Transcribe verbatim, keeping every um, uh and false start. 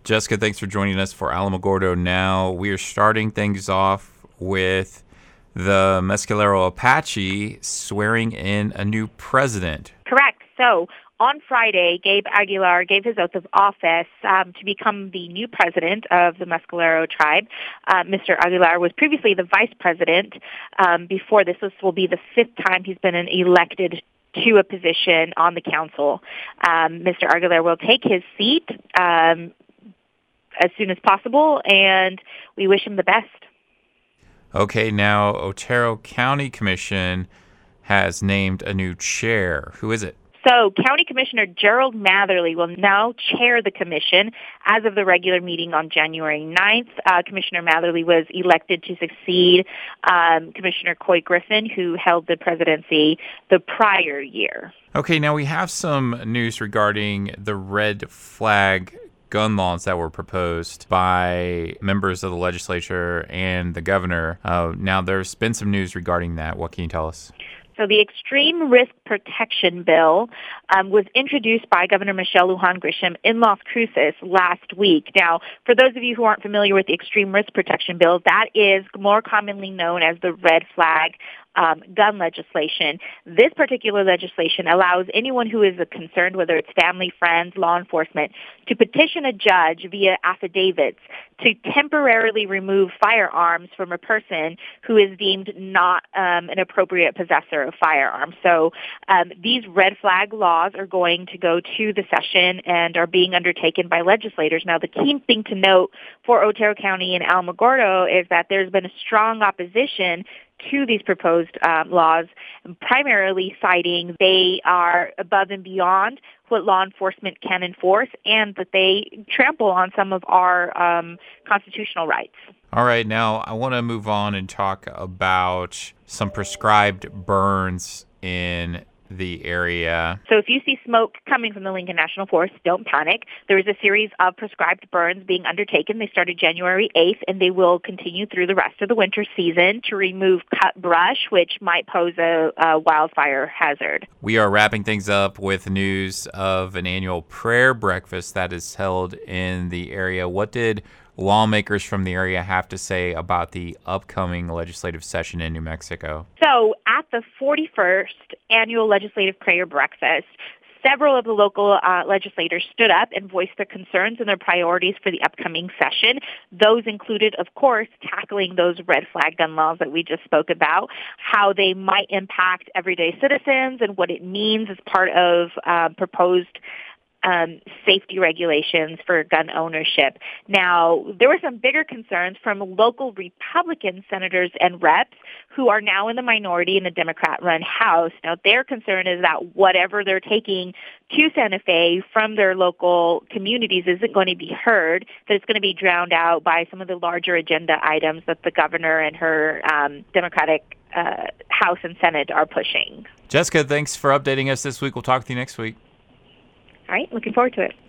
Jessica, thanks for joining us for Alamogordo Now. We are starting things off with the Mescalero Apache swearing in a new president. Correct. So on Friday, Gabe Aguilar gave his oath of office um, to become the new president of the Mescalero tribe. Uh, Mister Aguilar was previously the vice president. Um, before this, this will be the fifth time he's been an elected to a position on the council. Um, Mister Aguilar will take his seat um, as soon as possible, and we wish him the best. Okay, now Otero County Commission has named a new chair. Who is it? So County Commissioner Gerald Matherly will now chair the commission as of the regular meeting on January ninth. Uh, Commissioner Matherly was elected to succeed um, Commissioner Coy Griffin, who held the presidency the prior year. Okay, now we have some news regarding the red flag gun laws that were proposed by members of the legislature and the governor. Uh, now, there's been some news regarding that. What can you tell us? So the Extreme Risk Protection Bill um, was introduced by Governor Michelle Lujan Grisham in Las Cruces last week. Now, for those of you who aren't familiar with the Extreme Risk Protection Bill, that is more commonly known as the red flag Um, gun legislation. This particular legislation allows anyone who is concerned, whether it's family, friends, law enforcement, to petition a judge via affidavits to temporarily remove firearms from a person who is deemed not um, an appropriate possessor of firearms. So um, these red flag laws are going to go to the session and are being undertaken by legislators. Now, the key thing to note for Otero County and Alamogordo is that there's been a strong opposition to these proposed um, laws, primarily citing they are above and beyond what law enforcement can enforce and that they trample on some of our um, constitutional rights. All right, now I want to move on and talk about some prescribed burns in the area. So if you see smoke coming from the Lincoln National Forest, don't panic. There is a series of prescribed burns being undertaken. They started January eighth, and they will continue through the rest of the winter season to remove cut brush, which might pose a, a wildfire hazard. We are wrapping things up with news of an annual prayer breakfast that is held in the area. What did lawmakers from the area have to say about the upcoming legislative session in New Mexico? So at the forty-first annual legislative prayer breakfast, several of the local uh, legislators stood up and voiced their concerns and their priorities for the upcoming session. Those included, of course, tackling those red flag gun laws that we just spoke about, how they might impact everyday citizens and what it means as part of uh, proposed Um, safety regulations for gun ownership. Now, there were some bigger concerns from local Republican senators and reps who are now in the minority in the Democrat-run House. Now, their concern is that whatever they're taking to Santa Fe from their local communities isn't going to be heard, that it's going to be drowned out by some of the larger agenda items that the governor and her um, Democratic uh, House and Senate are pushing. Jessica, thanks for updating us this week. We'll talk with you next week. All right, looking forward to it.